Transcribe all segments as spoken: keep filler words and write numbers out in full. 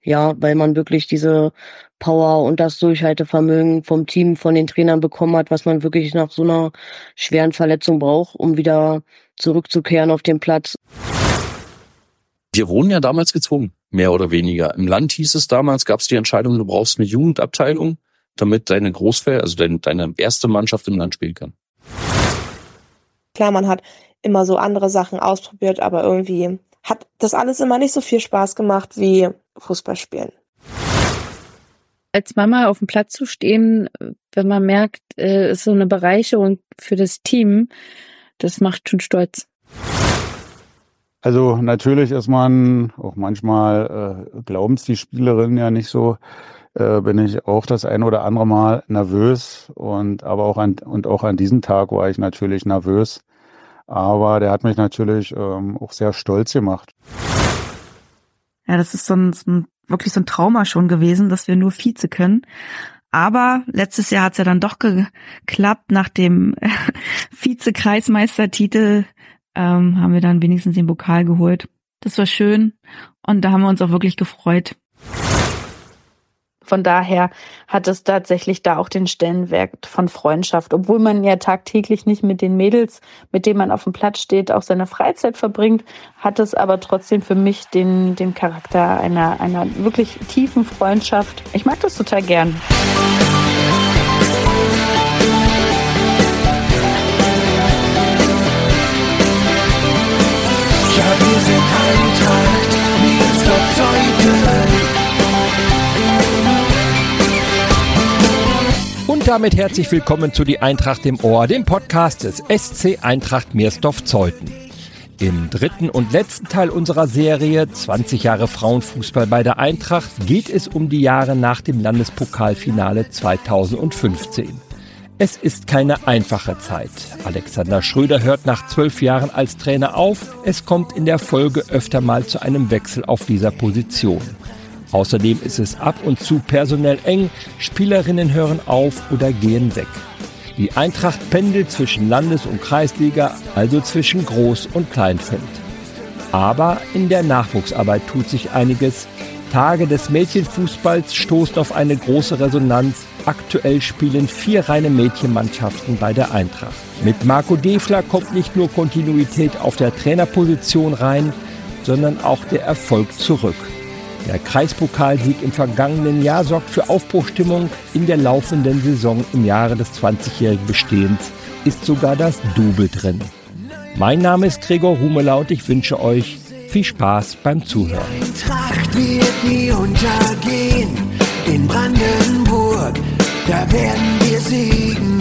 Ja, weil man wirklich diese Power und das Durchhaltevermögen vom Team, von den Trainern bekommen hat, was man wirklich nach so einer schweren Verletzung braucht, um wieder zurückzukehren auf den Platz. Wir wurden ja damals gezwungen, mehr oder weniger. Im Land hieß es damals, gab es die Entscheidung, du brauchst eine Jugendabteilung, damit deine Großfeld, also deine, deine erste Mannschaft im Land spielen kann. Klar, man hat immer so andere Sachen ausprobiert, aber irgendwie hat das alles immer nicht so viel Spaß gemacht wie Fußballspielen. Als Mama auf dem Platz zu stehen, wenn man merkt, äh, ist so eine Bereicherung für das Team, das macht schon stolz. Also natürlich ist man auch manchmal, äh, glauben es die Spielerinnen ja nicht so, äh, bin ich auch das ein oder andere Mal nervös und aber auch an und auch an diesem Tag war ich natürlich nervös. Aber der hat mich natürlich ähm, auch sehr stolz gemacht. Ja, das ist so ein, so ein wirklich so ein Trauma schon gewesen, dass wir nur Vize können. Aber letztes Jahr hat es ja dann doch geklappt. Nach dem Vize-Kreismeistertitel ähm, haben wir dann wenigstens den Pokal geholt. Das war schön und da haben wir uns auch wirklich gefreut. Von daher hat es tatsächlich da auch den Stellenwert von Freundschaft. Obwohl man ja tagtäglich nicht mit den Mädels, mit denen man auf dem Platz steht, auch seine Freizeit verbringt, hat es aber trotzdem für mich den, den Charakter einer, einer wirklich tiefen Freundschaft. Ich mag das total gern. Ja, wir sind Eintracht, Meeresdorf Zeuthen. Und damit herzlich willkommen zu Die Eintracht im Ohr, dem Podcast des S C Eintracht Meersdorf-Zeuthen. Im dritten und letzten Teil unserer Serie zwanzig Jahre Frauenfußball bei der Eintracht geht es um die Jahre nach dem Landespokalfinale zweitausendfünfzehn. Es ist keine einfache Zeit. Alexander Schröder hört nach zwölf Jahren als Trainer auf. Es kommt in der Folge öfter mal zu einem Wechsel auf dieser Position. Außerdem ist es ab und zu personell eng, Spielerinnen hören auf oder gehen weg. Die Eintracht pendelt zwischen Landes- und Kreisliga, also zwischen Groß- und Kleinfeld. Aber in der Nachwuchsarbeit tut sich einiges. Tage des Mädchenfußballs stoßen auf eine große Resonanz. Aktuell spielen vier reine Mädchenmannschaften bei der Eintracht. Mit Marco Defler kommt nicht nur Kontinuität auf der Trainerposition rein, sondern auch der Erfolg zurück. Der Kreispokalsieg im vergangenen Jahr sorgt für Aufbruchstimmung. In der laufenden Saison im Jahre des zwanzigjährigen Bestehens ist sogar das Double drin. Mein Name ist Gregor Humeler und ich wünsche euch viel Spaß beim Zuhören. Die Eintracht wird nie untergehen. In Brandenburg, da werden wir siegen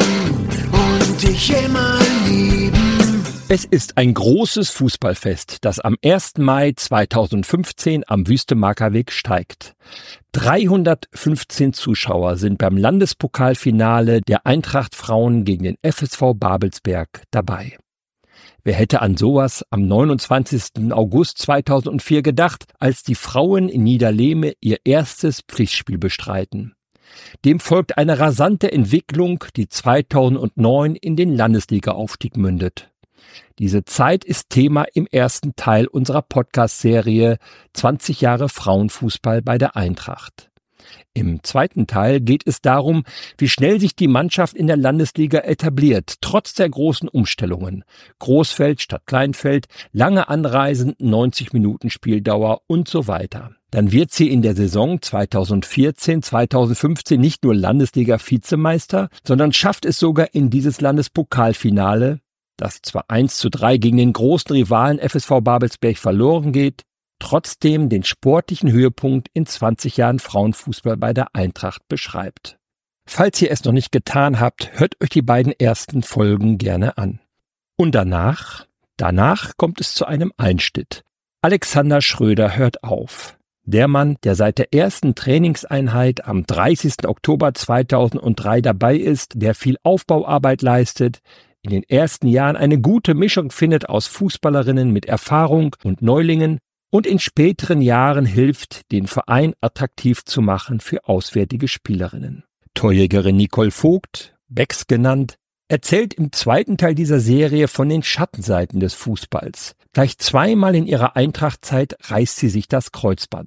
und dich immer lieben. Es ist ein großes Fußballfest, das am ersten Mai zweitausendfünfzehn am Wüstemarkerweg steigt. dreihundertfünfzehn Zuschauer sind beim Landespokalfinale der Eintracht Frauen gegen den F S V Babelsberg dabei. Wer hätte an sowas am neunundzwanzigsten August zweitausendvier gedacht, als die Frauen in Niederlehme ihr erstes Pflichtspiel bestreiten? Dem folgt eine rasante Entwicklung, die zweitausendneun in den Landesliga-Aufstieg mündet. Diese Zeit ist Thema im ersten Teil unserer Podcast-Serie zwanzig Jahre Frauenfußball bei der Eintracht. Im zweiten Teil geht es darum, wie schnell sich die Mannschaft in der Landesliga etabliert, trotz der großen Umstellungen. Großfeld statt Kleinfeld, lange Anreisen, neunzig Minuten Spieldauer und so weiter. Dann wird sie in der Saison zweitausendvierzehn zweitausendfünfzehn nicht nur Landesliga-Vizemeister, sondern schafft es sogar in dieses Landespokalfinale, das zwar eins zu drei gegen den großen Rivalen F S V Babelsberg verloren geht, trotzdem den sportlichen Höhepunkt in zwanzig Jahren Frauenfußball bei der Eintracht beschreibt. Falls ihr es noch nicht getan habt, hört euch die beiden ersten Folgen gerne an. Und danach, danach kommt es zu einem Einschnitt. Alexander Schröder hört auf. Der Mann, der seit der ersten Trainingseinheit am dreißigsten Oktober zweitausenddrei dabei ist, der viel Aufbauarbeit leistet, in den ersten Jahren eine gute Mischung findet aus Fußballerinnen mit Erfahrung und Neulingen und in späteren Jahren hilft, den Verein attraktiv zu machen für auswärtige Spielerinnen. Torjägerin Nicole Vogt, Becks genannt, erzählt im zweiten Teil dieser Serie von den Schattenseiten des Fußballs. Gleich zweimal in ihrer Eintrachtzeit reißt sie sich das Kreuzband.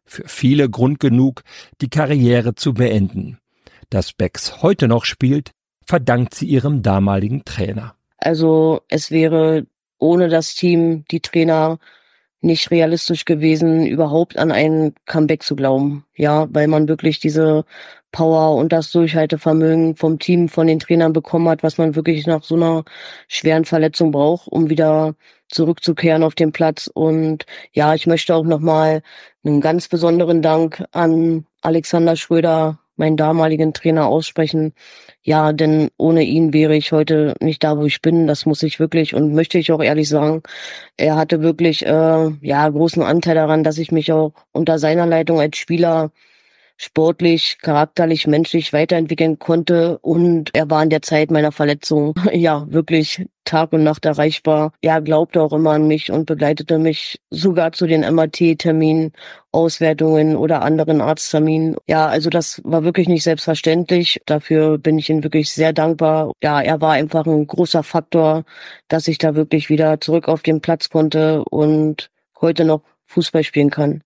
Für viele Grund genug, die Karriere zu beenden. Dass Becks heute noch spielt, verdankt sie ihrem damaligen Trainer. Also es wäre ohne das Team, die Trainer, nicht realistisch gewesen, überhaupt an ein Comeback zu glauben. Ja, weil man wirklich diese Power und das Durchhaltevermögen vom Team, von den Trainern bekommen hat, was man wirklich nach so einer schweren Verletzung braucht, um wieder zurückzukehren auf den Platz. Und ja, ich möchte auch nochmal einen ganz besonderen Dank an Alexander Schröder, meinen damaligen Trainer, aussprechen. Ja, denn ohne ihn wäre ich heute nicht da, wo ich bin. Das muss ich wirklich und möchte ich auch ehrlich sagen. Er hatte wirklich äh, ja großen Anteil daran, dass ich mich auch unter seiner Leitung als Spieler sportlich, charakterlich, menschlich weiterentwickeln konnte. Und er war in der Zeit meiner Verletzung ja wirklich Tag und Nacht erreichbar. Er glaubte auch immer an mich und begleitete mich sogar zu den M R T-Terminen, Auswertungen oder anderen Arztterminen. Ja, also das war wirklich nicht selbstverständlich. Dafür bin ich ihm wirklich sehr dankbar. Ja, er war einfach ein großer Faktor, dass ich da wirklich wieder zurück auf den Platz konnte und heute noch Fußball spielen kann.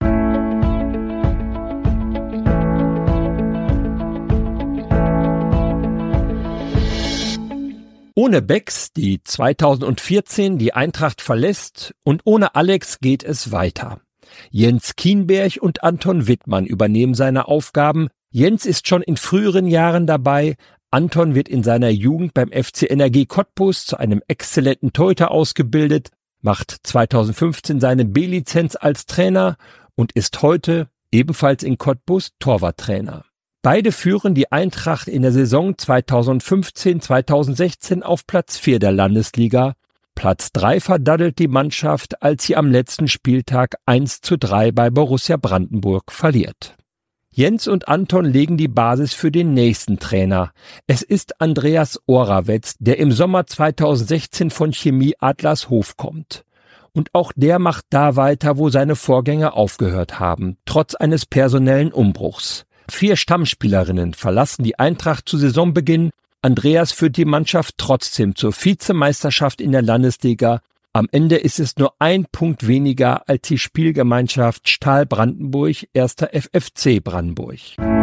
Ohne Becks, die zweitausendvierzehn die Eintracht verlässt, und ohne Alex geht es weiter. Jens Kienberg und Anton Wittmann übernehmen seine Aufgaben. Jens ist schon in früheren Jahren dabei. Anton wird in seiner Jugend beim F C N R G Cottbus zu einem exzellenten Torhüter ausgebildet, macht zweitausendfünfzehn seine B-Lizenz als Trainer und ist heute ebenfalls in Cottbus Torwarttrainer. Beide führen die Eintracht in der Saison zweitausendfünfzehn zweitausendsechzehn auf Platz vier der Landesliga. Platz drei verdaddelt die Mannschaft, als sie am letzten Spieltag eins zu drei bei Borussia Brandenburg verliert. Jens und Anton legen die Basis für den nächsten Trainer. Es ist Andreas Orawetz, der im Sommer zweitausendsechzehn von Chemie Adlershof kommt. Und auch der macht da weiter, wo seine Vorgänger aufgehört haben, trotz eines personellen Umbruchs. Vier Stammspielerinnen verlassen die Eintracht zu Saisonbeginn. Andreas führt die Mannschaft trotzdem zur Vizemeisterschaft in der Landesliga. Am Ende ist es nur ein Punkt weniger als die Spielgemeinschaft Stahl Brandenburg, erster F F C Brandenburg.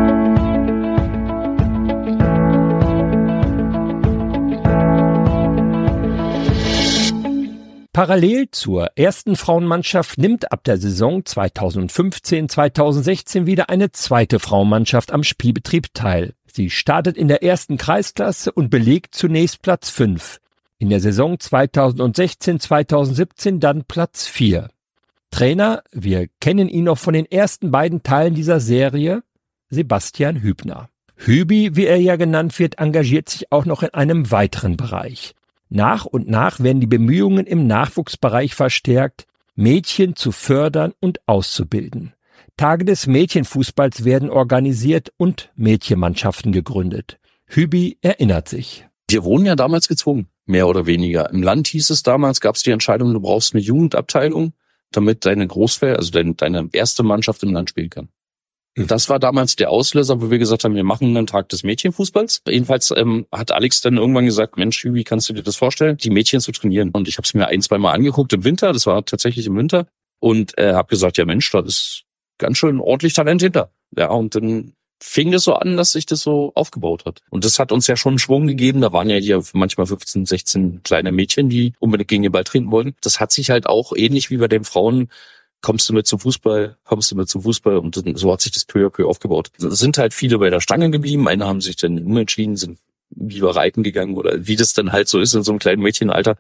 Parallel zur ersten Frauenmannschaft nimmt ab der Saison zweitausendfünfzehn zweitausendsechzehn wieder eine zweite Frauenmannschaft am Spielbetrieb teil. Sie startet in der ersten Kreisklasse und belegt zunächst Platz fünf. In der Saison zweitausendsechzehn zweitausendsiebzehn dann Platz vier. Trainer, wir kennen ihn noch von den ersten beiden Teilen dieser Serie, Sebastian Hübner. Hübi, wie er ja genannt wird, engagiert sich auch noch in einem weiteren Bereich. Nach und nach werden die Bemühungen im Nachwuchsbereich verstärkt, Mädchen zu fördern und auszubilden. Tage des Mädchenfußballs werden organisiert und Mädchenmannschaften gegründet. Hübi erinnert sich. Wir wurden ja damals gezwungen, mehr oder weniger. Im Land hieß es damals, gab es die Entscheidung, du brauchst eine Jugendabteilung, damit deine Großfeld, also deine, deine erste Mannschaft im Land spielen kann. Das war damals der Auslöser, wo wir gesagt haben, wir machen einen Tag des Mädchenfußballs. Jedenfalls ähm, hat Alex dann irgendwann gesagt, Mensch, Hübi, kannst du dir das vorstellen, die Mädchen zu trainieren? Und ich habe es mir ein, zwei Mal angeguckt im Winter, das war tatsächlich im Winter, und äh, habe gesagt, ja Mensch, da ist ganz schön ordentlich Talent hinter. Ja, und dann fing es so an, dass sich das so aufgebaut hat. Und das hat uns ja schon einen Schwung gegeben. Da waren ja hier manchmal fünfzehn, sechzehn kleine Mädchen, die unbedingt gegen den Ball treten wollten. Das hat sich halt auch ähnlich wie bei den Frauen, kommst du mit zum Fußball, kommst du mit zum Fußball, und so hat sich das peu à peu aufgebaut. Es sind halt viele bei der Stange geblieben, eine haben sich dann umentschieden, sind lieber reiten gegangen oder wie das dann halt so ist in so einem kleinen Mädchenalter.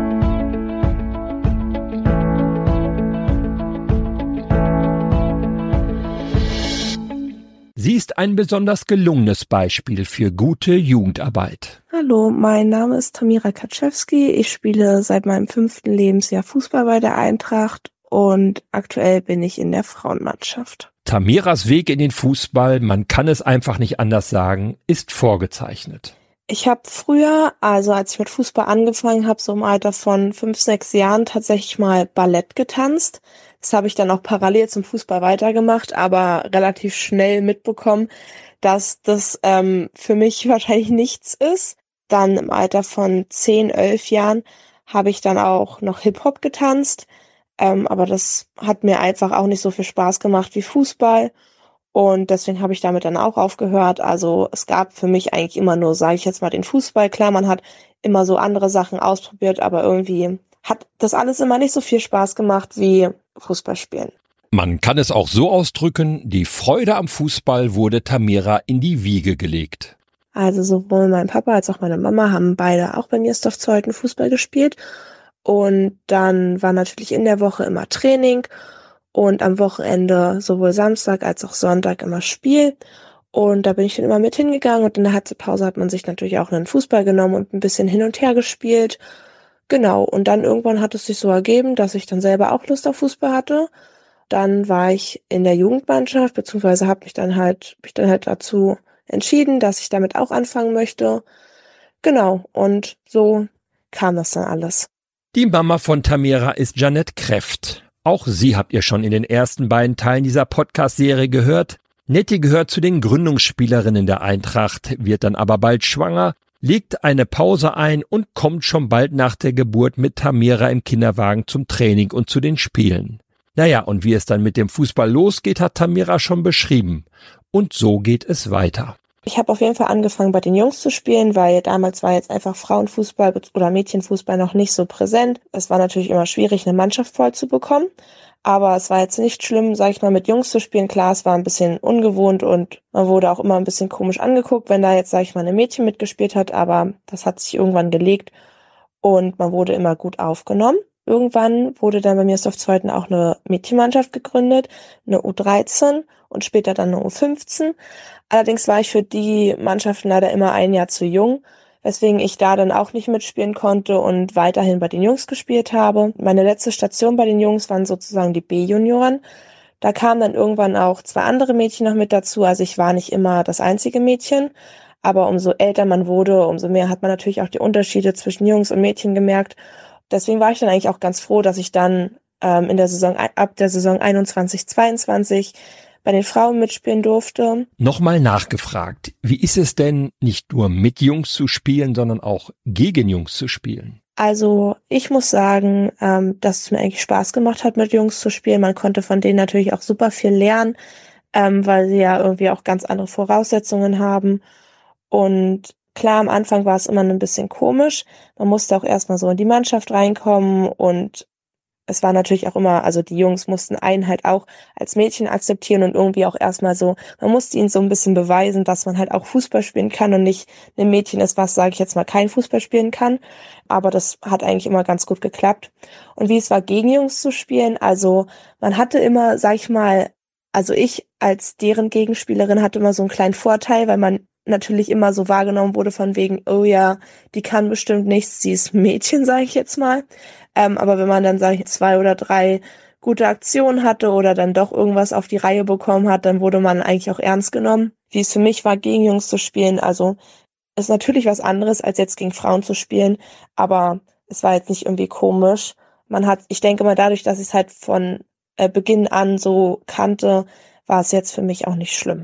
Sie ist ein besonders gelungenes Beispiel für gute Jugendarbeit. Hallo, mein Name ist Tamira Kaczewski. Ich spiele seit meinem fünften Lebensjahr Fußball bei der Eintracht und aktuell bin ich in der Frauenmannschaft. Tamiras Weg in den Fußball, man kann es einfach nicht anders sagen, ist vorgezeichnet. Ich habe früher, also als ich mit Fußball angefangen habe, so im Alter von fünf, sechs Jahren, tatsächlich mal Ballett getanzt. Das habe ich dann auch parallel zum Fußball weitergemacht, aber relativ schnell mitbekommen, dass das ähm, für mich wahrscheinlich nichts ist. Dann im Alter von zehn, elf Jahren habe ich dann auch noch Hip-Hop getanzt. Ähm, aber das hat mir einfach auch nicht so viel Spaß gemacht wie Fußball. Und deswegen habe ich damit dann auch aufgehört. Also es gab für mich eigentlich immer nur, sage ich jetzt mal, den Fußball. Klar, man hat immer so andere Sachen ausprobiert, aber irgendwie hat das alles immer nicht so viel Spaß gemacht wie Fußball spielen. Man kann es auch so ausdrücken, die Freude am Fußball wurde Tamira in die Wiege gelegt. Also sowohl mein Papa als auch meine Mama haben beide auch bei Miersdorf Zeuthen Fußball gespielt. Und dann war natürlich in der Woche immer Training und am Wochenende sowohl Samstag als auch Sonntag immer Spiel. Und da bin ich dann immer mit hingegangen und in der Halbzeitpause hat man sich natürlich auch einen Fußball genommen und ein bisschen hin und her gespielt. Genau, und dann irgendwann hat es sich so ergeben, dass ich dann selber auch Lust auf Fußball hatte. Dann war ich in der Jugendmannschaft, beziehungsweise habe mich dann halt, mich dann halt dazu entschieden, dass ich damit auch anfangen möchte. Genau, und so kam das dann alles. Die Mama von Tamira ist Janette Kreft. Auch sie habt ihr schon in den ersten beiden Teilen dieser Podcast-Serie gehört. Netti gehört zu den Gründungsspielerinnen der Eintracht, wird dann aber bald schwanger, legt eine Pause ein und kommt schon bald nach der Geburt mit Tamira im Kinderwagen zum Training und zu den Spielen. Naja, und wie es dann mit dem Fußball losgeht, hat Tamira schon beschrieben. Und so geht es weiter. Ich habe auf jeden Fall angefangen, bei den Jungs zu spielen, weil damals war jetzt einfach Frauenfußball oder Mädchenfußball noch nicht so präsent. Es war natürlich immer schwierig, eine Mannschaft voll zu bekommen. Aber es war jetzt nicht schlimm, sag ich mal, mit Jungs zu spielen. Klar, es war ein bisschen ungewohnt und man wurde auch immer ein bisschen komisch angeguckt, wenn da jetzt, sag ich mal, ein Mädchen mitgespielt hat. Aber das hat sich irgendwann gelegt und man wurde immer gut aufgenommen. Irgendwann wurde dann bei Miersdorf Zeuthen auch eine Mädchenmannschaft gegründet, eine U dreizehn und später dann eine U fünfzehn. Allerdings war ich für die Mannschaften leider immer ein Jahr zu jung, weswegen ich da dann auch nicht mitspielen konnte und weiterhin bei den Jungs gespielt habe. Meine letzte Station bei den Jungs waren sozusagen die B-Junioren. Da kamen dann irgendwann auch zwei andere Mädchen noch mit dazu, also ich war nicht immer das einzige Mädchen. Aber umso älter man wurde, umso mehr hat man natürlich auch die Unterschiede zwischen Jungs und Mädchen gemerkt. Deswegen war ich dann eigentlich auch ganz froh, dass ich dann ähm, in der Saison ab der Saison einundzwanzig zweiundzwanzig bei den Frauen mitspielen durfte. Nochmal nachgefragt, wie ist es denn, nicht nur mit Jungs zu spielen, sondern auch gegen Jungs zu spielen? Also ich muss sagen, ähm, dass es mir eigentlich Spaß gemacht hat, mit Jungs zu spielen. Man konnte von denen natürlich auch super viel lernen, ähm, weil sie ja irgendwie auch ganz andere Voraussetzungen haben. Und klar, am Anfang war es immer ein bisschen komisch. Man musste auch erstmal so in die Mannschaft reinkommen und es war natürlich auch immer, also die Jungs mussten einen halt auch als Mädchen akzeptieren und irgendwie auch erstmal so, man musste ihnen so ein bisschen beweisen, dass man halt auch Fußball spielen kann und nicht ein Mädchen ist, was, sage ich jetzt mal, kein Fußball spielen kann. Aber das hat eigentlich immer ganz gut geklappt. Und wie es war, gegen Jungs zu spielen, also man hatte immer, sag ich mal, also ich als deren Gegenspielerin hatte immer so einen kleinen Vorteil, weil man natürlich immer so wahrgenommen wurde von wegen, oh ja, die kann bestimmt nichts, sie ist ein Mädchen, sage ich jetzt mal. Ähm, aber wenn man dann, sage ich, zwei oder drei gute Aktionen hatte oder dann doch irgendwas auf die Reihe bekommen hat, dann wurde man eigentlich auch ernst genommen. Wie es für mich war, gegen Jungs zu spielen, also ist natürlich was anderes, als jetzt gegen Frauen zu spielen, aber es war jetzt nicht irgendwie komisch. Man hat, ich denke mal, dadurch, dass ich es halt von äh, Beginn an so kannte, war es jetzt für mich auch nicht schlimm.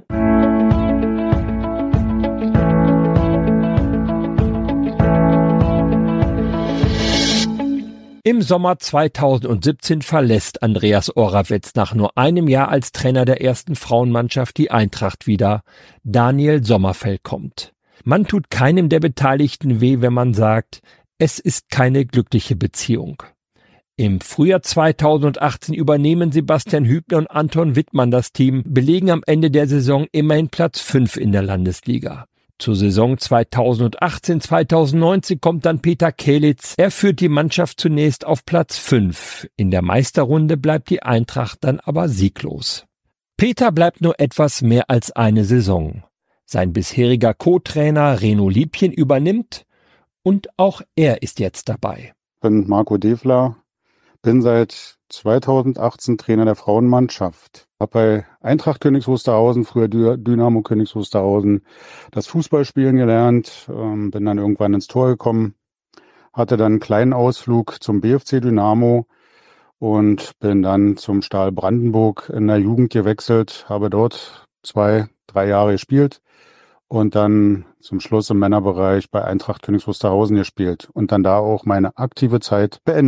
Im Sommer zweitausendsiebzehn verlässt Andreas Orawetz nach nur einem Jahr als Trainer der ersten Frauenmannschaft die Eintracht wieder. Daniel Sommerfeld kommt. Man tut keinem der Beteiligten weh, wenn man sagt, es ist keine glückliche Beziehung. Im Frühjahr zweitausendachtzehn übernehmen Sebastian Hübner und Anton Wittmann das Team, belegen am Ende der Saison immerhin Platz fünf in der Landesliga. Zur Saison zweitausendachtzehn zweitausendneunzehn kommt dann Peter Kehlitz. Er führt die Mannschaft zunächst auf Platz fünf. In der Meisterrunde bleibt die Eintracht dann aber sieglos. Peter bleibt nur etwas mehr als eine Saison. Sein bisheriger Co-Trainer Reno Liebchen übernimmt und auch er ist jetzt dabei. Ich bin Marco Devler, bin seit zweitausendachtzehn Trainer der Frauenmannschaft. Habe bei Eintracht Königs Wusterhausen, früher Dynamo Königs Wusterhausen, das Fußballspielen gelernt, ähm, bin dann irgendwann ins Tor gekommen, hatte dann einen kleinen Ausflug zum B F C Dynamo und bin dann zum Stahl Brandenburg in der Jugend gewechselt, habe dort zwei, drei Jahre gespielt und dann zum Schluss im Männerbereich bei Eintracht Königs Wusterhausen gespielt und dann da auch meine aktive Zeit beendet.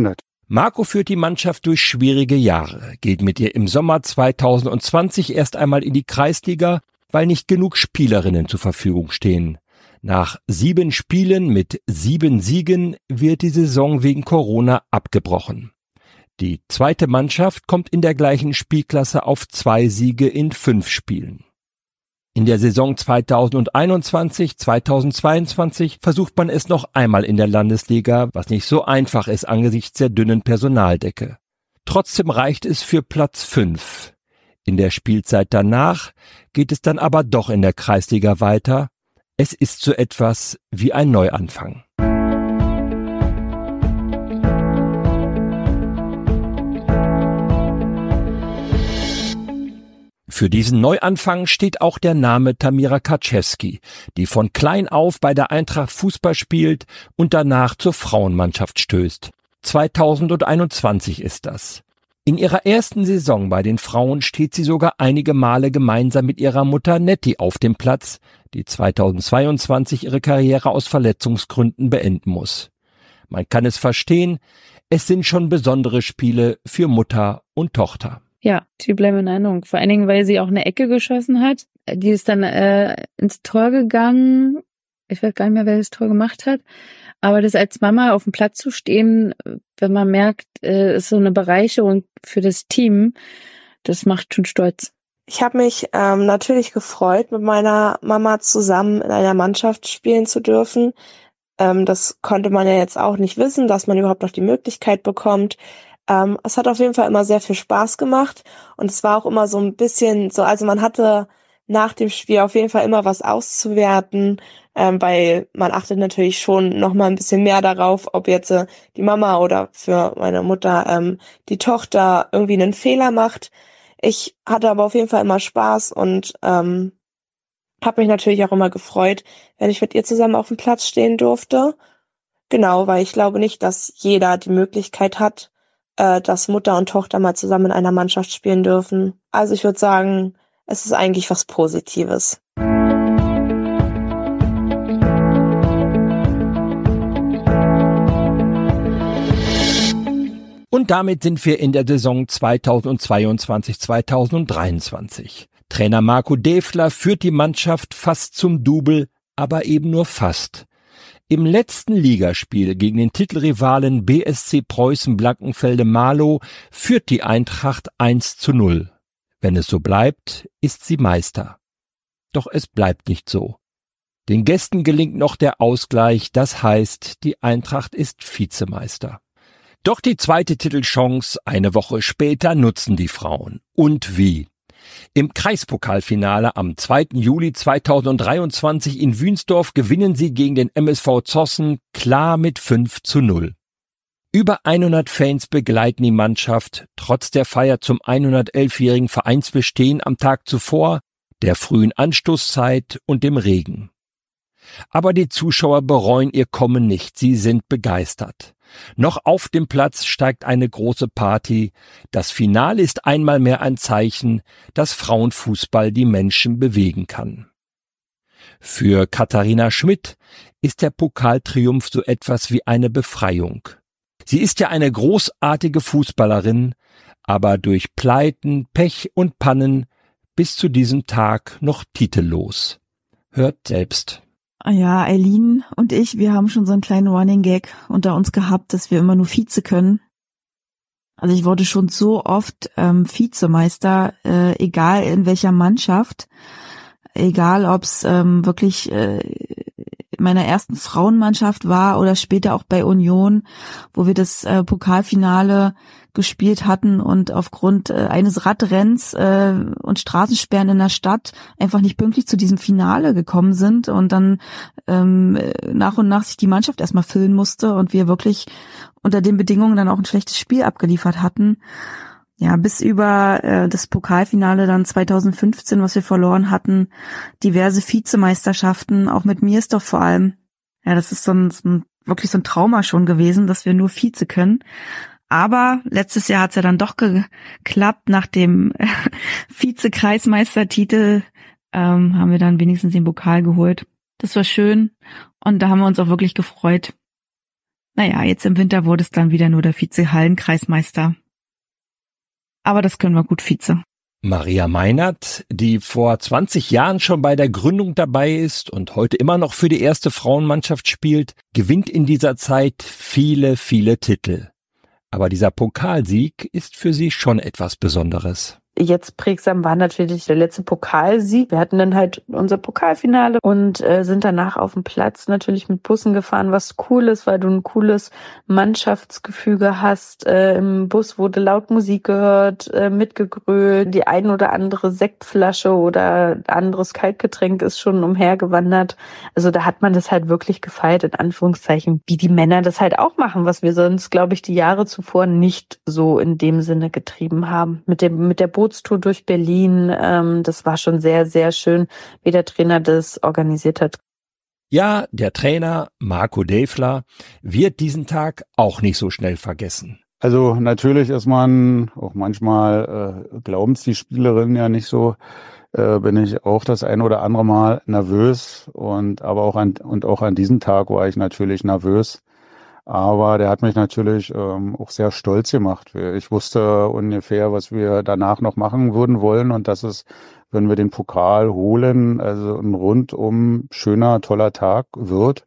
Marco führt die Mannschaft durch schwierige Jahre, geht mit ihr im Sommer zweitausendzwanzig erst einmal in die Kreisliga, weil nicht genug Spielerinnen zur Verfügung stehen. Nach sieben Spielen mit sieben Siegen wird die Saison wegen Corona abgebrochen. Die zweite Mannschaft kommt in der gleichen Spielklasse auf zwei Siege in fünf Spielen. In der Saison zweitausendeinundzwanzig zweitausendzweiundzwanzig versucht man es noch einmal in der Landesliga, was nicht so einfach ist angesichts der dünnen Personaldecke. Trotzdem reicht es für Platz fünf. In der Spielzeit danach geht es dann aber doch in der Kreisliga weiter. Es ist so etwas wie ein Neuanfang. Für diesen Neuanfang steht auch der Name Tamira Kaczewski, die von klein auf bei der Eintracht Fußball spielt und danach zur Frauenmannschaft stößt. zweitausendeinundzwanzig ist das. In ihrer ersten Saison bei den Frauen steht sie sogar einige Male gemeinsam mit ihrer Mutter Netti auf dem Platz, die zweitausendzweiundzwanzig ihre Karriere aus Verletzungsgründen beenden muss. Man kann es verstehen, es sind schon besondere Spiele für Mutter und Tochter. Ja, die bleiben in Erinnerung. Vor allen Dingen, weil sie auch eine Ecke geschossen hat. Die ist dann äh, ins Tor gegangen. Ich weiß gar nicht mehr, wer das Tor gemacht hat. Aber das als Mama auf dem Platz zu stehen, wenn man merkt, äh, ist so eine Bereicherung für das Team, das macht schon stolz. Ich habe mich ähm, natürlich gefreut, mit meiner Mama zusammen in einer Mannschaft spielen zu dürfen. Ähm, das konnte man ja jetzt auch nicht wissen, dass man überhaupt noch die Möglichkeit bekommt. Ähm, es hat auf jeden Fall immer sehr viel Spaß gemacht und es war auch immer so ein bisschen so, also man hatte nach dem Spiel auf jeden Fall immer was auszuwerten, ähm, weil man achtet natürlich schon noch mal ein bisschen mehr darauf, ob jetzt äh, die Mama oder für meine Mutter ähm, die Tochter irgendwie einen Fehler macht. Ich hatte aber auf jeden Fall immer Spaß und ähm, habe mich natürlich auch immer gefreut, wenn ich mit ihr zusammen auf dem Platz stehen durfte. Genau, weil ich glaube nicht, dass jeder die Möglichkeit hat, äh, dass Mutter und Tochter mal zusammen in einer Mannschaft spielen dürfen. Also ich würde sagen, es ist eigentlich was Positives. Und damit sind wir in der Saison zweitausendzweiundzwanzig zweitausenddreiundzwanzig. Trainer Marco Däfler führt die Mannschaft fast zum Double, aber eben nur fast. Im letzten Ligaspiel gegen den Titelrivalen B S C Preußen Blankenfelde-Marlow führt die Eintracht eins zu null. Wenn es so bleibt, ist sie Meister. Doch es bleibt nicht so. Den Gästen gelingt noch der Ausgleich, das heißt, die Eintracht ist Vizemeister. Doch die zweite Titelchance eine Woche später nutzen die Frauen. Und wie? Im Kreispokalfinale am zweiten Juli zweitausenddreiundzwanzig in Wünsdorf gewinnen sie gegen den M S V Zossen klar mit fünf zu null. Über hundert Fans begleiten die Mannschaft, trotz der Feier zum hundertelfjährigen Vereinsbestehen am Tag zuvor, der frühen Anstoßzeit und dem Regen. Aber die Zuschauer bereuen ihr Kommen nicht, sie sind begeistert. Noch auf dem Platz steigt eine große Party. Das Finale ist einmal mehr ein Zeichen, dass Frauenfußball die Menschen bewegen kann. Für Katharina Schmidt ist der Pokaltriumph so etwas wie eine Befreiung. Sie ist ja eine großartige Fußballerin, aber durch Pleiten, Pech und Pannen bis zu diesem Tag noch titellos. Hört selbst. Ja, Eileen und ich, wir haben schon so einen kleinen Running Gag unter uns gehabt, dass wir immer nur Vize können. Also ich wurde schon so oft ähm, Vizemeister, äh, egal in welcher Mannschaft, egal ob es ähm, wirklich äh, in meiner ersten Frauenmannschaft war oder später auch bei Union, wo wir das äh, Pokalfinale gespielt hatten und aufgrund äh, eines Radrenns äh, und Straßensperren in der Stadt einfach nicht pünktlich zu diesem Finale gekommen sind und dann ähm, nach und nach sich die Mannschaft erstmal füllen musste und wir wirklich unter den Bedingungen dann auch ein schlechtes Spiel abgeliefert hatten. Ja, bis über äh, das Pokalfinale dann zweitausendfünfzehn, was wir verloren hatten, diverse Vizemeisterschaften, auch mit mir ist doch vor allem. Ja, das ist so ein, so ein wirklich so ein Trauma schon gewesen, dass wir nur Vize können. Aber letztes Jahr hat's ja dann doch geklappt. Nach dem Vize-Kreismeistertitel ähm, haben wir dann wenigstens den Pokal geholt. Das war schön und da haben wir uns auch wirklich gefreut. Naja, jetzt im Winter wurde es dann wieder nur der Vize-Hallenkreismeister. Aber das können wir gut, Vize. Maria Meinert, die vor zwanzig Jahren schon bei der Gründung dabei ist und heute immer noch für die erste Frauenmannschaft spielt, gewinnt in dieser Zeit viele, viele Titel. Aber dieser Pokalsieg ist für sie schon etwas Besonderes. Jetzt prägsam war natürlich der letzte Pokalsieg. Wir hatten dann halt unser Pokalfinale und äh, sind danach auf dem Platz natürlich mit Bussen gefahren, was cool ist, weil du ein cooles Mannschaftsgefüge hast. Äh, im Bus wurde laut Musik gehört, äh, mitgegrölt. Die ein oder andere Sektflasche oder anderes Kaltgetränk ist schon umhergewandert. Also da hat man das halt wirklich gefeiert, in Anführungszeichen, wie die Männer das halt auch machen, was wir sonst, glaube ich, die Jahre zuvor nicht so in dem Sinne getrieben haben. Mit dem, mit der Bootstour durch Berlin, ähm, das war schon sehr, sehr schön, wie der Trainer das organisiert hat. Ja, der Trainer Marco Däfler wird diesen Tag auch nicht so schnell vergessen. Also natürlich ist man auch manchmal, äh, glauben es die Spielerinnen ja nicht so, äh, bin ich auch das ein oder andere Mal nervös und aber auch an und auch an diesem Tag war ich natürlich nervös. Aber der hat mich natürlich ähm, auch sehr stolz gemacht. Ich wusste ungefähr, was wir danach noch machen würden wollen. Und das ist, wenn wir den Pokal holen, also ein rundum schöner, toller Tag wird.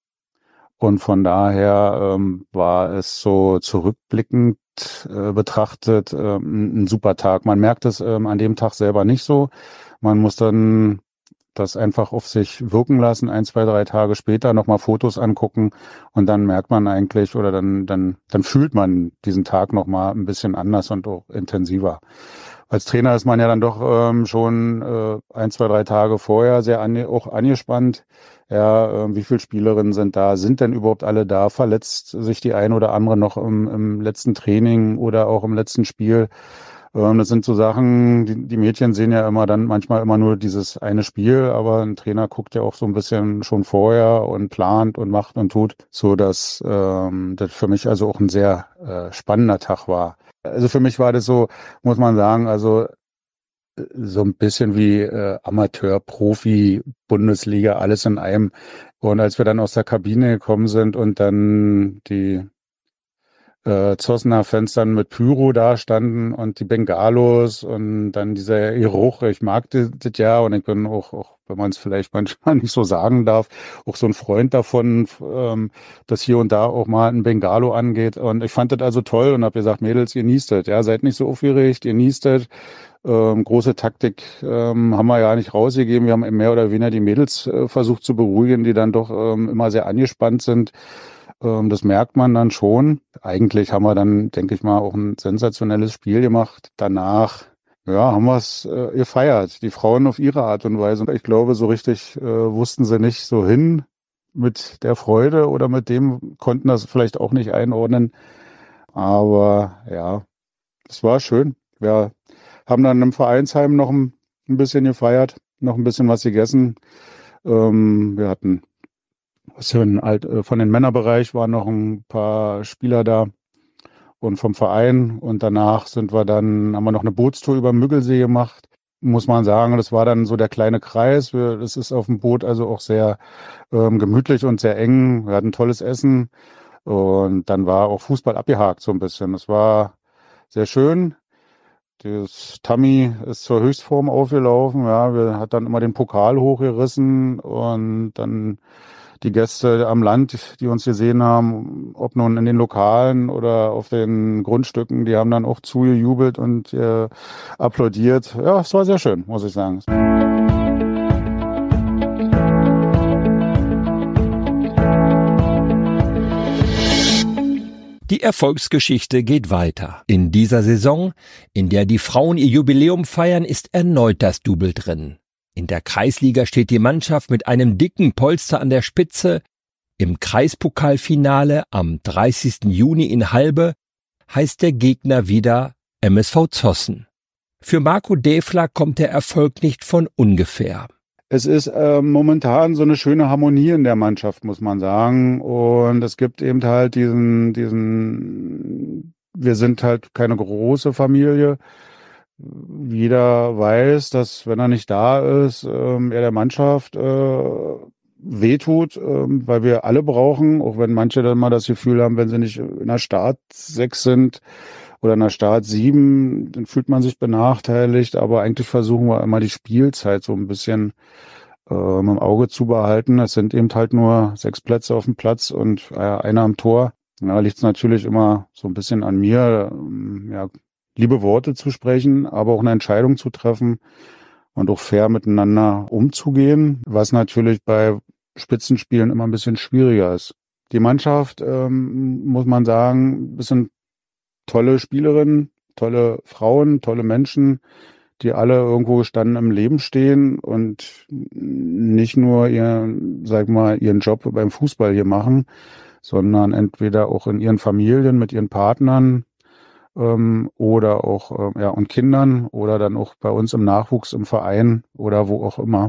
Und von daher ähm, war es so zurückblickend äh, betrachtet ähm, ein super Tag. Man merkt es ähm, an dem Tag selber nicht so. Man muss dann das einfach auf sich wirken lassen, ein, zwei, drei Tage später nochmal Fotos angucken und dann merkt man eigentlich oder dann dann dann fühlt man diesen Tag nochmal ein bisschen anders und auch intensiver. Als Trainer ist man ja dann doch ähm, schon äh, ein, zwei, drei Tage vorher sehr ange- auch angespannt. Ja, äh, wie viele Spielerinnen sind da? Sind denn überhaupt alle da? Verletzt sich die eine oder andere noch im, im letzten Training oder auch im letzten Spiel? Das sind so Sachen, die, die Mädchen sehen ja immer dann manchmal immer nur dieses eine Spiel, aber ein Trainer guckt ja auch so ein bisschen schon vorher und plant und macht und tut, so dass ähm, das für mich also auch ein sehr äh, spannender Tag war. Also für mich war das so, muss man sagen, also so ein bisschen wie äh, Amateur, Profi, Bundesliga, alles in einem. Und als wir dann aus der Kabine gekommen sind und dann die äh, Zossener Fenstern mit Pyro da standen und die Bengalos und dann dieser Geruch, ich mag das, das ja und ich bin auch, auch wenn man es vielleicht manchmal nicht so sagen darf, auch so ein Freund davon, ähm, dass hier und da auch mal ein Bengalo angeht und ich fand das also toll und habe gesagt, Mädels, ihr niestet, ja, seid nicht so aufgeregt, ihr niestet. Ähm, große Taktik ähm, haben wir ja nicht rausgegeben, wir haben mehr oder weniger die Mädels äh, versucht zu beruhigen, die dann doch ähm, immer sehr angespannt sind. Das merkt man dann schon. Eigentlich haben wir dann, denke ich mal, auch ein sensationelles Spiel gemacht. Danach, ja, haben wir es äh, gefeiert. Die Frauen auf ihre Art und Weise. Und ich glaube, so richtig äh, wussten sie nicht so hin mit der Freude oder mit dem, konnten das vielleicht auch nicht einordnen. Aber ja, es war schön. Wir haben dann im Vereinsheim noch ein, ein bisschen gefeiert, noch ein bisschen was gegessen. Ähm, wir hatten von den Männerbereich waren noch ein paar Spieler da und vom Verein und danach sind wir dann, haben wir noch eine Bootstour über den Müggelsee gemacht. Muss man sagen, das war dann so der kleine Kreis. Wir, das ist auf dem Boot also auch sehr ähm, gemütlich und sehr eng. Wir hatten tolles Essen und dann war auch Fußball abgehakt so ein bisschen. Das war sehr schön. Das Tammy ist zur Höchstform aufgelaufen. Ja, wir hat dann immer den Pokal hochgerissen und dann die Gäste am Land, die uns gesehen haben, ob nun in den Lokalen oder auf den Grundstücken, die haben dann auch zugejubelt und äh, applaudiert. Ja, es war sehr schön, muss ich sagen. Die Erfolgsgeschichte geht weiter. In dieser Saison, in der die Frauen ihr Jubiläum feiern, ist erneut das Double drin. In der Kreisliga steht die Mannschaft mit einem dicken Polster an der Spitze. Im Kreispokalfinale am dreißigsten Juni in Halbe heißt der Gegner wieder M S V Zossen. Für Marco Däfler kommt der Erfolg nicht von ungefähr. Es ist äh, momentan so eine schöne Harmonie in der Mannschaft, muss man sagen. Und es gibt eben halt diesen, diesen, wir sind halt keine große Familie. Jeder weiß, dass wenn er nicht da ist, ähm, er der Mannschaft äh, wehtut, ähm, weil wir alle brauchen, auch wenn manche dann mal das Gefühl haben, wenn sie nicht in der Start sechs sind oder in der Start sieben, dann fühlt man sich benachteiligt, aber eigentlich versuchen wir immer die Spielzeit so ein bisschen ähm, im Auge zu behalten. Es sind eben halt nur sechs Plätze auf dem Platz und äh, einer am Tor. Da liegt es natürlich immer so ein bisschen an mir, ähm, ja, liebe Worte zu sprechen, aber auch eine Entscheidung zu treffen und auch fair miteinander umzugehen, was natürlich bei Spitzenspielen immer ein bisschen schwieriger ist. Die Mannschaft, ähm, muss man sagen, das sind tolle Spielerinnen, tolle Frauen, tolle Menschen, die alle irgendwo gestanden im Leben stehen und nicht nur ihren, sag mal, ihren Job beim Fußball hier machen, sondern entweder auch in ihren Familien mit ihren Partnern ähm, oder auch äh, ja und Kindern oder dann auch bei uns im Nachwuchs im Verein oder wo auch immer.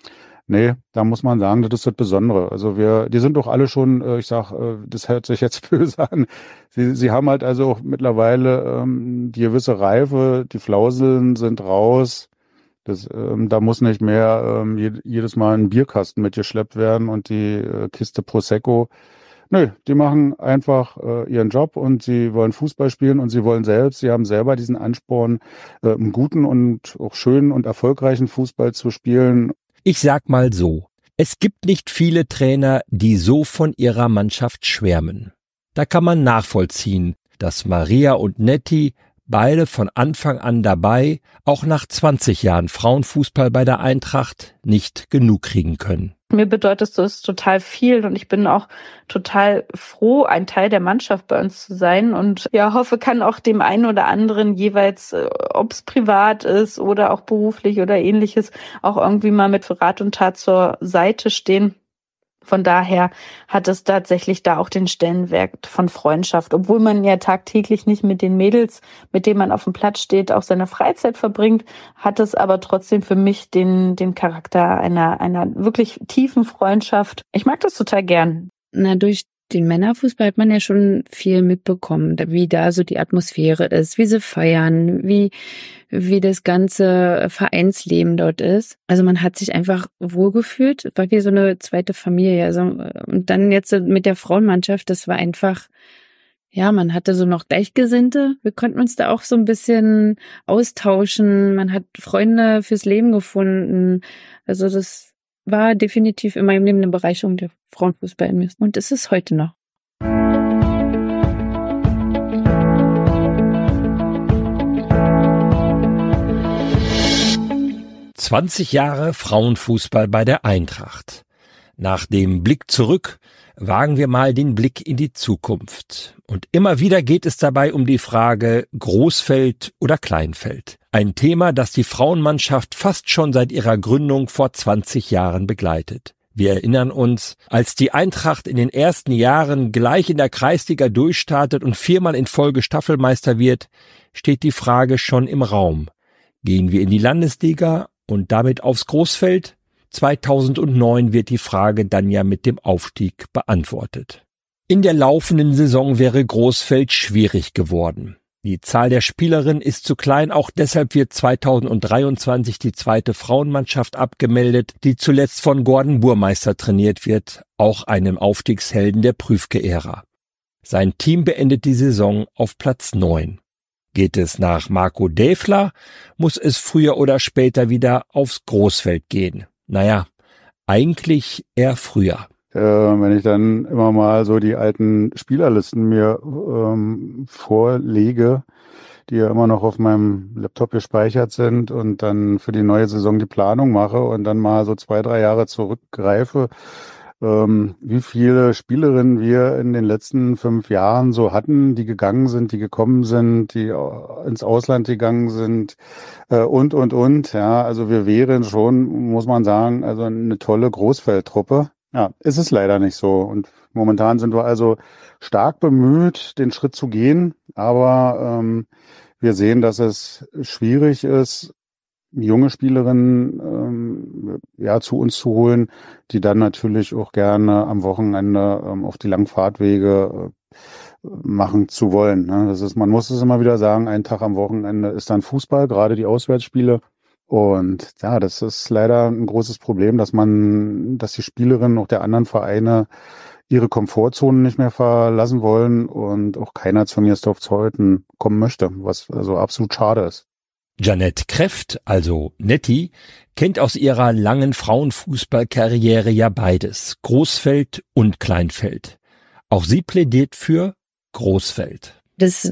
Nee, da muss man sagen, das ist das Besondere. Also wir, die sind doch alle schon, äh, ich sag, äh, das hört sich jetzt böse an. Sie, sie haben halt also auch mittlerweile ähm, die gewisse Reife, die Flauseln sind raus. Das, ähm, da muss nicht mehr ähm, je, jedes Mal ein Bierkasten mitgeschleppt werden und die äh, Kiste Prosecco. Nö, die machen einfach äh, ihren Job und sie wollen Fußball spielen und sie wollen selbst, sie haben selber diesen Ansporn, äh, einen guten und auch schönen und erfolgreichen Fußball zu spielen. Ich sag mal so, es gibt nicht viele Trainer, die so von ihrer Mannschaft schwärmen. Da kann man nachvollziehen, dass Maria und Netti beide von Anfang an dabei, auch nach zwanzig Jahren Frauenfußball bei der Eintracht, nicht genug kriegen können. Mir bedeutet das total viel und ich bin auch total froh, ein Teil der Mannschaft bei uns zu sein und ja, hoffe, kann auch dem einen oder anderen jeweils, ob es privat ist oder auch beruflich oder ähnliches, auch irgendwie mal mit Rat und Tat zur Seite stehen. Von daher hat es tatsächlich da auch den Stellenwert von Freundschaft, obwohl man ja tagtäglich nicht mit den Mädels, mit denen man auf dem Platz steht, auch seine Freizeit verbringt, hat es aber trotzdem für mich den den Charakter einer einer wirklich tiefen Freundschaft. Ich mag das total gern. Na, durch den Männerfußball hat man ja schon viel mitbekommen, wie da so die Atmosphäre ist, wie sie feiern, wie wie das ganze Vereinsleben dort ist. Also man hat sich einfach wohlgefühlt, war wie so eine zweite Familie. Also und dann jetzt mit der Frauenmannschaft, das war einfach, ja, man hatte so noch Gleichgesinnte. Wir konnten uns da auch so ein bisschen austauschen. Man hat Freunde fürs Leben gefunden. Also das war definitiv in meinem Leben eine Bereicherung, der Frauenfußball in mir. Und es ist heute noch. zwanzig Jahre Frauenfußball bei der Eintracht. Nach dem Blick zurück wagen wir mal den Blick in die Zukunft. Und immer wieder geht es dabei um die Frage Großfeld oder Kleinfeld. Ein Thema, das die Frauenmannschaft fast schon seit ihrer Gründung vor zwanzig Jahren begleitet. Wir erinnern uns, als die Eintracht in den ersten Jahren gleich in der Kreisliga durchstartet und viermal in Folge Staffelmeister wird, steht die Frage schon im Raum. Gehen wir in die Landesliga und damit aufs Großfeld? zweitausendneun wird die Frage dann ja mit dem Aufstieg beantwortet. In der laufenden Saison wäre Großfeld schwierig geworden. Die Zahl der Spielerinnen ist zu klein, auch deshalb wird zweitausenddreiundzwanzig die zweite Frauenmannschaft abgemeldet, die zuletzt von Gordon Burmeister trainiert wird, auch einem Aufstiegshelden der Prüfke-Ära. Sein Team beendet die Saison auf Platz neun. Geht es nach Marco Däfler, muss es früher oder später wieder aufs Großfeld gehen. Naja, eigentlich eher früher. Äh, wenn ich dann immer mal so die alten Spielerlisten mir ähm, vorlege, die ja immer noch auf meinem Laptop gespeichert sind und dann für die neue Saison die Planung mache und dann mal so zwei, drei Jahre zurückgreife, ähm, wie viele Spielerinnen wir in den letzten fünf Jahren so hatten, die gegangen sind, die gekommen sind, die ins Ausland gegangen sind äh, und, und, und. Ja, also wir wären schon, muss man sagen, also eine tolle Großfeldtruppe. Ja, ist es leider nicht so. Und momentan sind wir also stark bemüht, den Schritt zu gehen. Aber ähm, wir sehen, dass es schwierig ist, junge Spielerinnen ähm, ja zu uns zu holen, die dann natürlich auch gerne am Wochenende ähm, auf die Langfahrtwege äh, machen zu wollen. Ne? Das ist, man muss es immer wieder sagen, ein Tag am Wochenende ist dann Fußball, gerade die Auswärtsspiele. Und ja, das ist leider ein großes Problem, dass man, dass die Spielerinnen auch der anderen Vereine ihre Komfortzonen nicht mehr verlassen wollen und auch keiner zu Mirsdorf Zeuthen kommen möchte, was also absolut schade ist. Jeanette Kreft, also Netti, kennt aus ihrer langen Frauenfußballkarriere ja beides, Großfeld und Kleinfeld. Auch sie plädiert für Großfeld. Das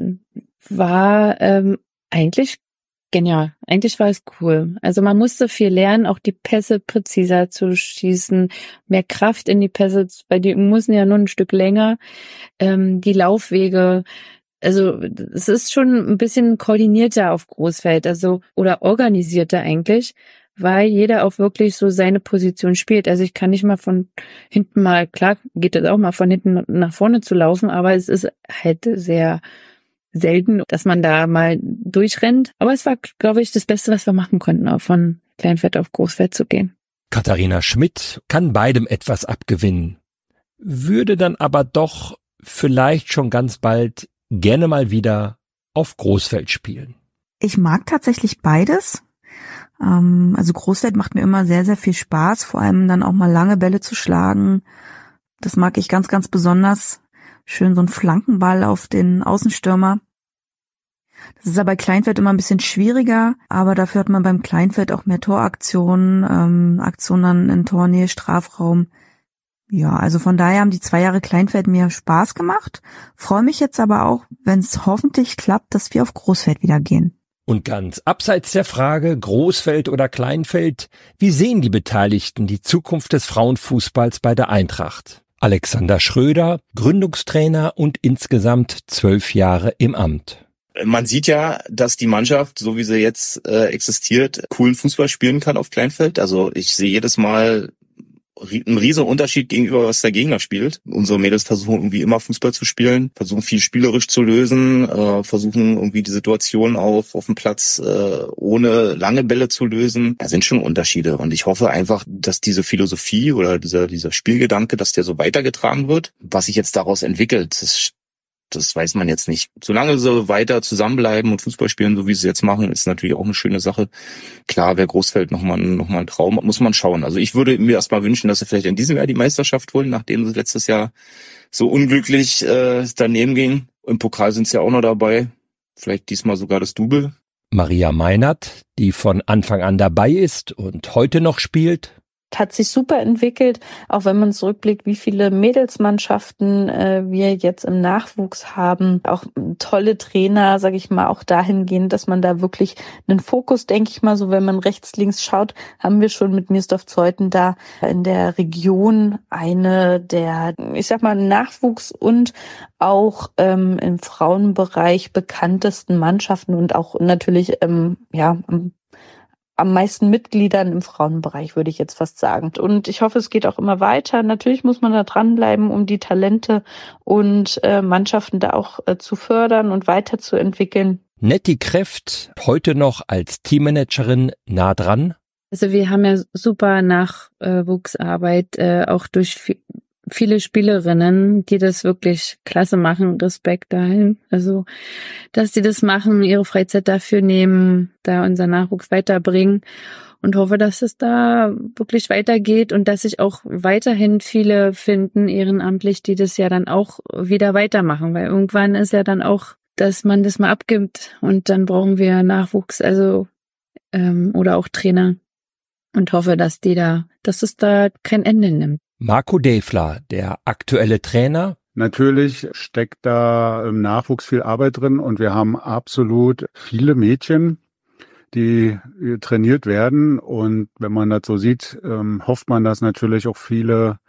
war ähm, eigentlich genial. Eigentlich war es cool. Also man musste viel lernen, auch die Pässe präziser zu schießen, mehr Kraft in die Pässe, weil die müssen ja nur ein Stück länger, ähm, die Laufwege. Also es ist schon ein bisschen koordinierter auf Großfeld, also oder organisierter eigentlich, weil jeder auch wirklich so seine Position spielt. Also ich kann nicht mal von hinten mal, klar geht das auch mal von hinten nach vorne zu laufen, aber es ist halt sehr selten, dass man da mal durchrennt. Aber es war, glaube ich, das Beste, was wir machen konnten, auch von Kleinfeld auf Großfeld zu gehen. Katharina Schmidt kann beidem etwas abgewinnen, würde dann aber doch vielleicht schon ganz bald gerne mal wieder auf Großfeld spielen. Ich mag tatsächlich beides. Ähm, also Großfeld macht mir immer sehr, sehr viel Spaß, vor allem dann auch mal lange Bälle zu schlagen. Das mag ich ganz, ganz besonders. Schön so ein Flankenball auf den Außenstürmer. Das ist aber bei Kleinfeld immer ein bisschen schwieriger, aber dafür hat man beim Kleinfeld auch mehr Toraktionen, ähm, Aktionen in Tornähe, Strafraum. Ja, also von daher haben die zwei Jahre Kleinfeld mir Spaß gemacht. Freue mich jetzt aber auch, wenn es hoffentlich klappt, dass wir auf Großfeld wieder gehen. Und ganz abseits der Frage, Großfeld oder Kleinfeld, wie sehen die Beteiligten die Zukunft des Frauenfußballs bei der Eintracht? Alexander Schröder, Gründungstrainer und insgesamt zwölf Jahre im Amt. Man sieht ja, dass die Mannschaft, so wie sie jetzt äh, existiert, coolen Fußball spielen kann auf Kleinfeld. Also ich sehe jedes Mal ein riesen Unterschied gegenüber, was der Gegner spielt. Unsere Mädels versuchen irgendwie immer Fußball zu spielen, versuchen viel spielerisch zu lösen, äh, versuchen irgendwie die Situation auf auf dem Platz äh, ohne lange Bälle zu lösen. Da sind schon Unterschiede und ich hoffe einfach, dass diese Philosophie oder dieser dieser Spielgedanke, dass der so weitergetragen wird. Was sich jetzt daraus entwickelt, das Das weiß man jetzt nicht. Solange sie weiter zusammenbleiben und Fußball spielen, so wie sie es jetzt machen, ist natürlich auch eine schöne Sache. Klar, wer Großfeld nochmal noch mal ein Traum, muss man schauen. Also ich würde mir erstmal wünschen, dass sie vielleicht in diesem Jahr die Meisterschaft holen, nachdem sie letztes Jahr so unglücklich äh, daneben ging. Im Pokal sind sie ja auch noch dabei. Vielleicht diesmal sogar das Double. Maria Meinert, die von Anfang an dabei ist und heute noch spielt. Hat sich super entwickelt, auch wenn man zurückblickt, wie viele Mädelsmannschaften äh, wir jetzt im Nachwuchs haben. Auch tolle Trainer, sage ich mal, auch dahingehend, dass man da wirklich einen Fokus, denke ich mal, so wenn man rechts, links schaut, haben wir schon mit Mirsdorf Zeuthen da in der Region eine der, ich sag mal, Nachwuchs- und auch ähm, im Frauenbereich bekanntesten Mannschaften und auch natürlich ähm, ja am am meisten Mitgliedern im Frauenbereich, würde ich jetzt fast sagen. Und ich hoffe, es geht auch immer weiter. Natürlich muss man da dranbleiben, um die Talente und äh, Mannschaften da auch äh, zu fördern und weiterzuentwickeln. Netti Kreft, heute noch als Teammanagerin nah dran. Also wir haben ja super Nachwuchsarbeit, äh, auch durch viel viele Spielerinnen, die das wirklich klasse machen, Respekt dahin. Also, dass sie das machen, ihre Freizeit dafür nehmen, da unser Nachwuchs weiterbringen und hoffe, dass es da wirklich weitergeht und dass sich auch weiterhin viele finden, ehrenamtlich, die das ja dann auch wieder weitermachen, weil irgendwann ist ja dann auch, dass man das mal abgibt und dann brauchen wir Nachwuchs, also ähm, oder auch Trainer und hoffe, dass die da, dass es da kein Ende nimmt. Marco Däfler, der aktuelle Trainer. Natürlich steckt da im Nachwuchs viel Arbeit drin und wir haben absolut viele Mädchen, die trainiert werden. Und wenn man das so sieht, ähm, hofft man, dass natürlich auch viele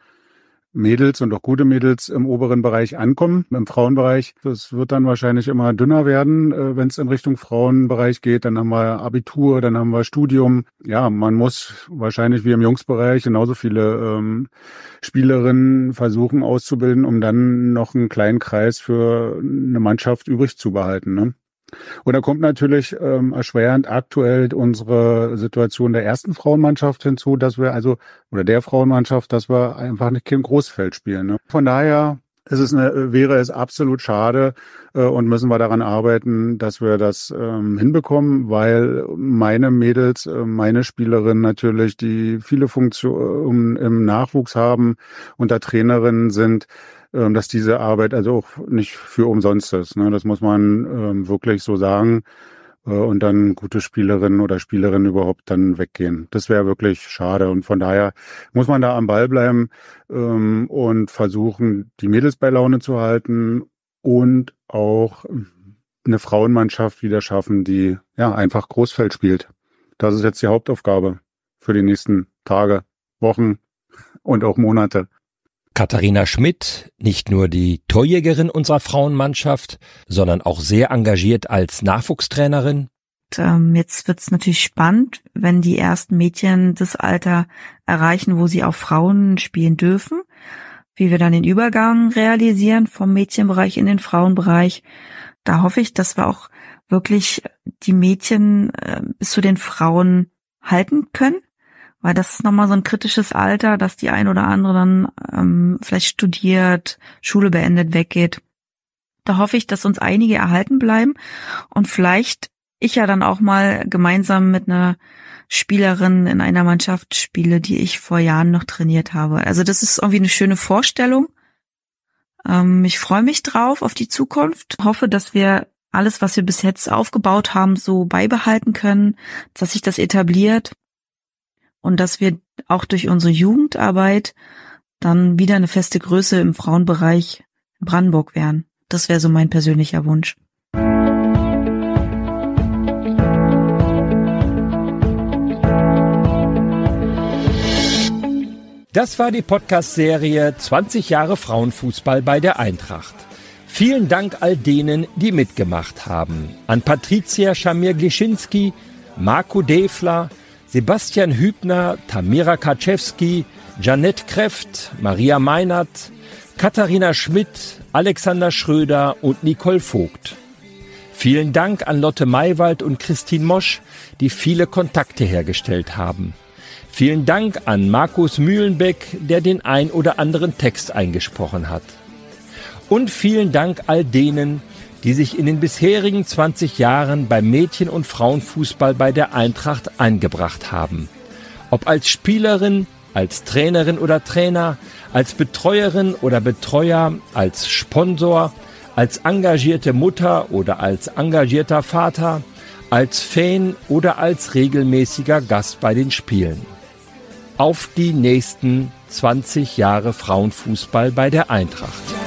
Mädels und auch gute Mädels im oberen Bereich ankommen, im Frauenbereich. Das wird dann wahrscheinlich immer dünner werden, äh, wenn es in Richtung Frauenbereich geht. Dann haben wir Abitur, dann haben wir Studium. Ja, man muss wahrscheinlich wie im Jungsbereich genauso viele ähm, Spielerinnen versuchen auszubilden, um dann noch einen kleinen Kreis für eine Mannschaft übrig zu behalten, ne? Und da kommt natürlich ähm, erschwerend aktuell unsere Situation der ersten Frauenmannschaft hinzu, dass wir also, oder der Frauenmannschaft, dass wir einfach nicht kein Großfeld spielen, ne? Von daher es ist eine, wäre es absolut schade äh, und müssen wir daran arbeiten, dass wir das ähm, hinbekommen, weil meine Mädels, äh, meine Spielerinnen natürlich, die viele Funktionen im Nachwuchs haben und da Trainerinnen sind, äh, dass diese Arbeit also auch nicht für umsonst ist. Ne? Das muss man äh, wirklich so sagen. Und dann gute Spielerinnen oder Spielerinnen überhaupt dann weggehen. Das wäre wirklich schade. Und von daher muss man da am Ball bleiben ähm, und versuchen, die Mädels bei Laune zu halten und auch eine Frauenmannschaft wieder schaffen, die ja einfach Großfeld spielt. Das ist jetzt die Hauptaufgabe für die nächsten Tage, Wochen und auch Monate. Katharina Schmidt, nicht nur die Torjägerin unserer Frauenmannschaft, sondern auch sehr engagiert als Nachwuchstrainerin. Und, ähm, jetzt wird's natürlich spannend, wenn die ersten Mädchen das Alter erreichen, wo sie auch Frauen spielen dürfen, wie wir dann den Übergang realisieren vom Mädchenbereich in den Frauenbereich. Da hoffe ich, dass wir auch wirklich die Mädchen äh, bis zu den Frauen halten können. Weil das ist nochmal so ein kritisches Alter, dass die ein oder andere dann ähm, vielleicht studiert, Schule beendet, weggeht. Da hoffe ich, dass uns einige erhalten bleiben und vielleicht ich ja dann auch mal gemeinsam mit einer Spielerin in einer Mannschaft spiele, die ich vor Jahren noch trainiert habe. Also das ist irgendwie eine schöne Vorstellung. Ähm, ich freue mich drauf auf die Zukunft. Hoffe, dass wir alles, was wir bis jetzt aufgebaut haben, so beibehalten können, dass sich das etabliert. Und dass wir auch durch unsere Jugendarbeit dann wieder eine feste Größe im Frauenbereich in Brandenburg wären. Das wäre so mein persönlicher Wunsch. Das war die Podcast-Serie zwanzig Jahre Frauenfußball bei der Eintracht. Vielen Dank all denen, die mitgemacht haben. An Patricia Schamir-Glischinski, Marco Defler, Sebastian Hübner, Tamira Kaczewski, Janette Kreft, Maria Meinert, Katharina Schmidt, Alexander Schröder und Nicole Vogt. Vielen Dank an Lotte Maywald und Christine Mosch, die viele Kontakte hergestellt haben. Vielen Dank an Markus Mühlenbeck, der den ein oder anderen Text eingesprochen hat. Und vielen Dank all denen, die sich in den bisherigen zwanzig Jahren beim Mädchen- und Frauenfußball bei der Eintracht eingebracht haben. Ob als Spielerin, als Trainerin oder Trainer, als Betreuerin oder Betreuer, als Sponsor, als engagierte Mutter oder als engagierter Vater, als Fan oder als regelmäßiger Gast bei den Spielen. Auf die nächsten zwanzig Jahre Frauenfußball bei der Eintracht.